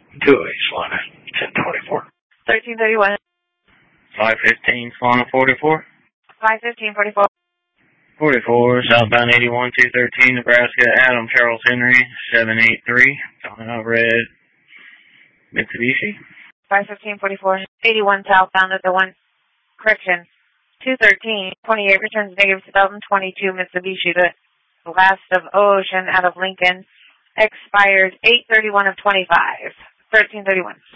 2A, Solana, 1024. 1331. 515, Solana 44. 515, 44. 44, southbound 81, 213, Nebraska, Adam Charles Henry, 783, red Mitsubishi. 515, 44. 81 southbound at the 1, correction, 213, 28 returns negative 2022 Mitsubishi to the last of Ocean out of Lincoln, expired 8/31 of 25, 1331.